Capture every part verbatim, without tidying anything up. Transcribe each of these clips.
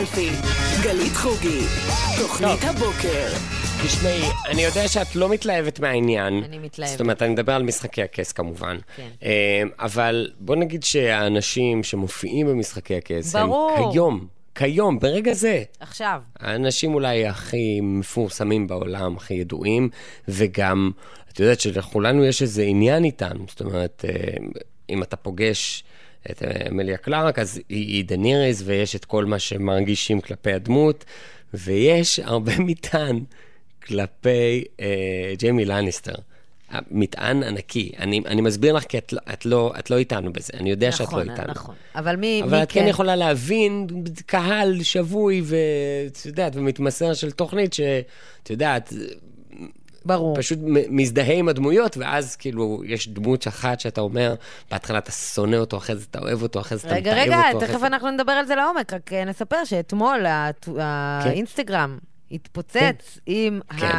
סלפי, גלית חוגי, תוכנית הבוקר. תשמעי, אני יודע שאת לא מתלהבת מהעניין. אני מתלהבת. זאת אומרת, אני מדבר על משחקי הכס כמובן. כן. אבל בוא נגיד שהאנשים שמופיעים במשחקי הכס, הם ברור. כיום, כיום, ברגע זה. עכשיו. האנשים אולי הכי מפורסמים בעולם, הכי ידועים, וגם, את יודעת שלכולנו יש איזה עניין איתנו. זאת אומרת, אם אתה פוגש את אמיליה קלארק, אז היא דניריס, ויש את כל מה שמרגישים כלפי הדמות, ויש הרבה מטען כלפי אה, ג'יימי לניסטר. מטען ענקי. אני, אני מסביר לך, כי את, את, לא, את לא איתנו בזה. אני יודע נכון, שאת לא איתנו. נכון, אבל מי, אבל מי את כן? כן יכולה להבין קהל שבוי, ואת יודעת, ומתמסר של תוכנית, שאת יודעת, ברור. פשוט מזדהה עם הדמויות, ואז כאילו יש דמות אחת שאתה אומר, בהתחלה אתה שונא אותו, אחרי זה אתה אוהב אותו, אחרי זה אתה מתאהב אותו. רגע, רגע, תכף אנחנו נדבר על זה לעומק, רק נספר שאתמול האינסטגרם התפוצץ עם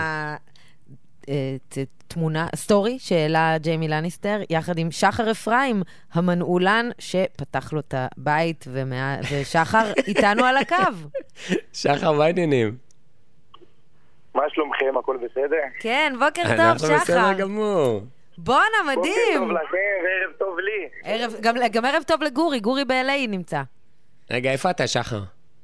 התמונה, סטורי שהעלה ג'יימי לניסטר, יחד עם שחר אפרים, המנעולן שפתח לו את הבית, ושחר איתנו על הקו. שחר, מה העניינים? מה שלומכם? הכל בסדר? כן, בוקר טוב, אנחנו שחר. בסדר גמור. בונה, בוקר מדהים. טוב לכם וערב טוב לי. ערב, גם, גם ערב טוב לגורי, גורי ב-אל איי נמצא. רגע, איפה אתה, שחר?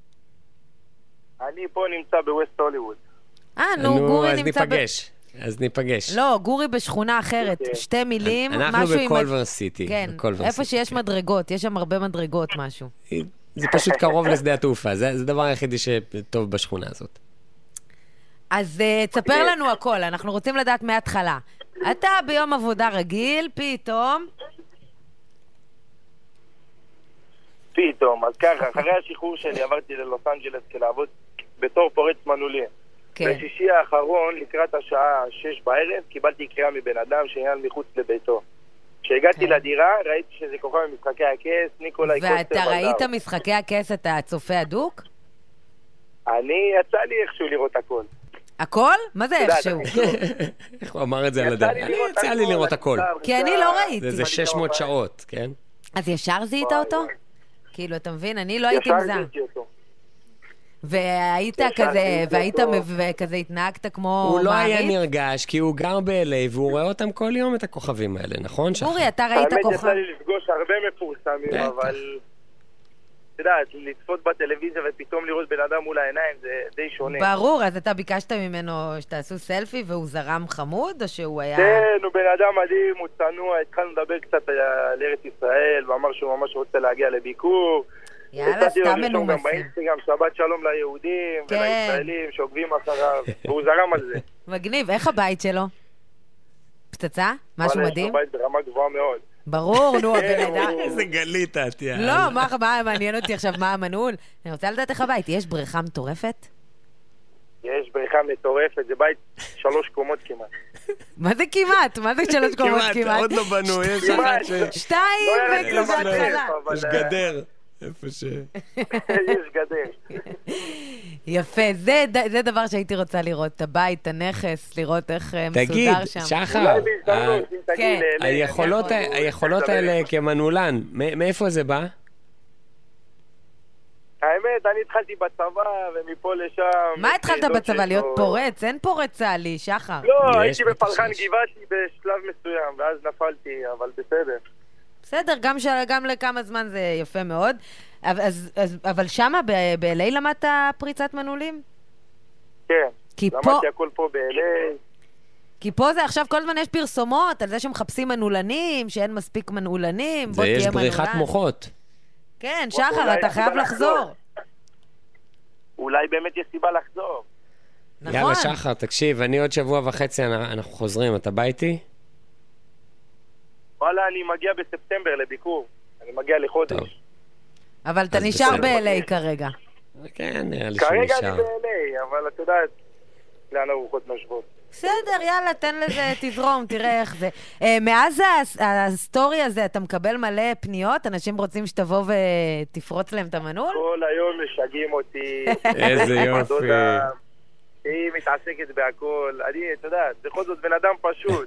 אני פה נמצא בווסט הוליווד. אה, נו, גורי אז נמצא... ניפגש. אז ניפגש. לא, גורי בשכונה אחרת, שתי מילים, אנחנו משהו עם... בקולבר סיטי. כן, בקולבר איפה סיטי. שיש מדרגות, יש שם הרבה מדרגות, משהו. זה פשוט קרוב לשדה התעופה, זה זה הדבר היחידי שטוב בשכונה הזאת. אז uh, תספר לנו הכל, אנחנו רוצים לדעת מההתחלה. אתה ביום עבודה רגיל, פתאום... פתאום, אז ככה, אחרי השחרור שלי עברתי ללוס אנג'לס כלעבוד בתור פורץ מנעולים. כן. בשישי האחרון, לקראת השעה שש בערב, קיבלתי קריאה מבן אדם שעניין מחוץ לביתו. כשהגעתי כן. לדירה, ראיתי שזה כוכב ממשחקי הכס, ניקולאי קוסטר. ואתה ראית משחקי הכס, אתה צופה הדוק? אני, יצא לי איכשהו לראות הכל. הכל? מה זה איכשהו? איך הוא אמר את זה על הדעת? אני יצא לי לראות הכל. כי אני לא ראיתי. זה שש מאות שעות, כן? אז ישר זיהית אותו? כאילו, אתה מבין? אני לא הייתי מזה. ישר זיהיתי אותו. והיית ישר כזה, זיהיתי והיית אותו. וכזה התנהגת כמו הוא לא היה מעריץ? נרגש, כי הוא גר ב-אל איי, והוא רואה אותם כל יום, את הכוכבים האלה, נכון, שחר? גורי, אתה ראית האמת כוכב? יצא לי לפגוש הרבה מפורסמים, בטח. אבל... אתה יודעת, לצפות בטלוויזיה ופתאום לראות בן אדם מול העיניים זה די שונה. ברור, אז אתה ביקשת ממנו שתעשו סלפי והוא זרם חמוד, או שהוא היה... כן, הוא בן אדם מדהים, הוא צנוע, התחלנו לדבר קצת על ארץ ישראל, ואמר שהוא ממש רוצה להגיע לביקור. יאללה, הצעתי לו סתם לרשום גם מנומסים. באינסטגרם שבת שלום ליהודים כן. ולישראלים שעוקבים אחריו, והוא זרם על זה. מגניב, איך הבית שלו? פצצה? משהו וואלה, יש מדהים? לו בית ברמה גבוהה מאוד. ברור, נו, הבן אדם. איזה גלית את, יאללה. לא, מה מה מעניין אותי עכשיו, מה המנעול? אני רוצה לדעת איך הבית, יש בריכה מטורפת? יש בריכה מטורפת, זה בית שלוש קומות כמעט. מה זה כמעט? מה זה שלוש קומות כמעט, כמעט? עוד לא בנו, יש כמעט. אחד ש... שתיים לא ירדתי וכזה למטה, התחלה. אבל, יש אה, גדר. איפה ש... יש גדר. יפה, זה ד- זה דבר שהייתי רוצה לראות, את הבית, את הנכס, לראות איך אה, תגיד, מסודר שם. שחר, אולי בהזדמנות, אם כן. תגיד לאלה. היכולות ה- היכולות האלה כמנעולן, מ- מאיפה זה בא? האמת, אני התחלתי בצבא, ומפה לשם... מה התחלת דוד בצבא? שיש להיות לו- פורץ? אין פורץ צה"לי, שחר. לא, יש, הייתי בטח בפלחן שיש. גבעתי בשלב מסוים, ואז נפלתי, אבל בסדר. בסדר, גם, של, גם לכמה זמן זה יפה מאוד. אבל, אז, אז, אבל שמה, ב-אל איי למדת פריצת מנעולים? כן, כי פה, למדתי הכל פה ב-אל איי. כי פה זה עכשיו כל הזמן יש פרסומות על זה שמחפשים מנעולנים, שאין מספיק מנעולנים, בוא זה יש תהיה בריחת מנעולן. מוחות. כן, שחר, אולי אתה יש חייב סיבה לחזור. לחזור. אולי באמת יש סיבה לחזור. נכון. יאללה, שחר, תקשיב, אני עוד שבוע וחצי, אנחנו חוזרים, אתה בא איתי? וואלה, אני מגיע בספטמבר לביקור. אני מגיע טוב. לחודש. אבל אתה אז נשאר בסדר. ב-אל איי כרגע. כן, נראה לי כרגע אני שנשאר. ב-אל איי, אבל את יודעת, לאן הרוחות נושבות. בסדר, יאללה, תן לזה, תזרום, תראה איך זה. Uh, מאז הס- הסטורי הזה, אתה מקבל מלא פניות? אנשים רוצים שתבוא ותפרוץ להם את המנעול? כל היום משגעים אותי. איזה יופי. הדודה, היא מתעסקת בהכל. אני, אתה יודע, בכל זאת בן אדם פשוט.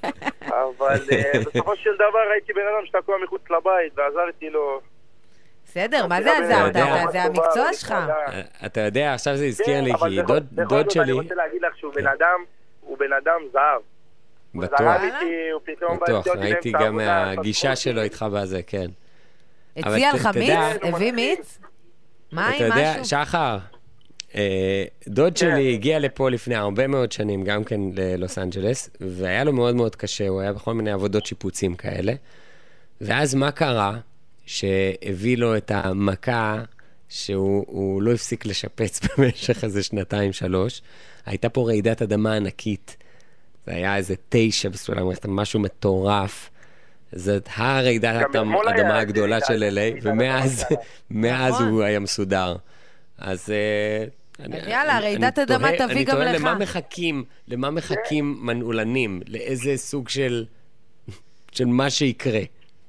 אבל אה, בסופו של דבר הייתי בן אדם שתקוע מחוץ לבית, ועזרתי לו. בסדר, מה זה עזרת? זה המקצוע שלך. אתה יודע, עכשיו זה הזכיר לי, אבל כי בכל- דוד בכל דוד זאת שלי... אני רוצה להגיד לך שהוא בן אדם, הוא בן אדם זהב. הוא בטוח, זהב איתי, הוא פתאום... בא בטוח, לפתור אותי ראיתי באמצע גם העבודה, מהגישה לעשות שלו ספורט. איתך בזה, כן. הציע אבל לך ת- אתה מיץ? יודע- הביא מיץ? מים, אתה יודע, משהו? שחר, אה, דוד שלי הגיע לפה לפני הרבה מאוד שנים, גם כן ללוס אנג'לס, והיה לו מאוד מאוד קשה, הוא היה בכל מיני עבודות שיפוצים כאלה. ואז מה קרה? שהביא לו את המכה שהוא הוא לא הפסיק לשפץ במשך איזה שנתיים, שלוש. הייתה פה רעידת אדמה ענקית. זה היה איזה תשע בסולם, משהו מטורף. זאת הרעידת גם אתמול היה האדמה איזה הגדולה של רעידת אל איי, אדמה ומאז גדולה. מאז נכון. הוא היה מסודר. אז... אה, אני- אז יאללה, אני- רעידת אני אדמה תוהה- תביא גם אני לך. תוהה למה מחכים, למה מחכים מנעולנים, לאיזה סוג של של מה שיקרה.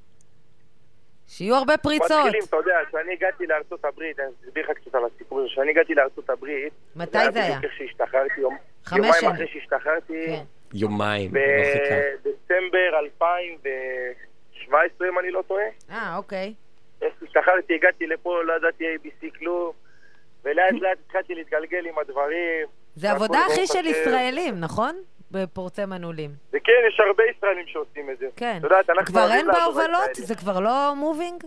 שיהיו הרבה פריצות. מתחילים, אתה יודע, כשאני הגעתי לארצות הברית, אני אסביר לך קצת על הסיפור, כשאני הגעתי לארצות הברית, מתי זה היה? בדיוק איך שהשתחררתי, יום- חמש יומיים שנים. אחרי שהשתחררתי, כן. יומיים, לא חיכה. בדצמבר אלפיים ושבע עשרה, אם אני לא טועה. אה, אוקיי. איך שהשתחררתי, הגעתי לפה, לא ידעתי איי בי סי כלום, ולאט לאט התחלתי להתגלגל עם הדברים. זה והכל עבודה ברוך הכי של השם. ישראלים, נכון? בפורצי מנעולים. וכן, יש הרבה ישראלים שעושים את זה. כן. את יודעת, אנחנו כבר אוהבים אין לעזור בהובלות? לישראלים. זה כבר לא מובינג?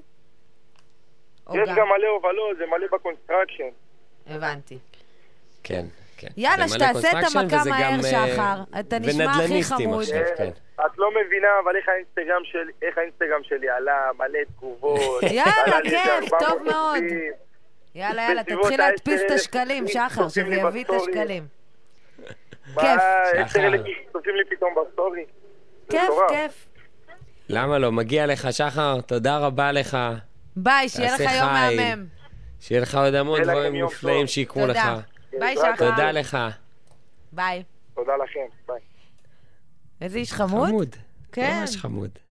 או יש גם מלא הובלות, זה מלא בקונסטרקשן. הבנתי. כן, כן. יאללה, זה מלא שתעשה את construction, המכה וזה מהר, גם, אה, שחר. אתה נשמע הכי ונדל"ניסטים חמוד. עכשיו, כן. את לא מבינה, אבל איך האינסטגרם שלי, איך האינסטגרם שלי עלה, מלא תגובות. יאללה, עלה לי איזה כיף, ארבע טוב מאות מאוד. עוקבים. יאללה, יאללה, בסביבות תתחיל להדפיס את העשר השקלים, אלף שחר, צופים שזה לי יביא את בסטורי. השקלים. מה, כיף. עשר אלף שחר. צופים לי פתאום בסטורי. זה כיף, מטורף. כיף. למה לא? מגיע לך, שחר, תודה רבה לך. ביי, שיהיה לך תעשה יום חי. מהמם. שיהיה לך עוד המון שיהיה לכם דברים יום מופלאים טוב. שיקרו לך. תודה. ביי, בעזרת שחר. תודה לך. ביי. תודה לכם, ביי. איזה איש חמוד? חמוד. כן. ממש חמוד.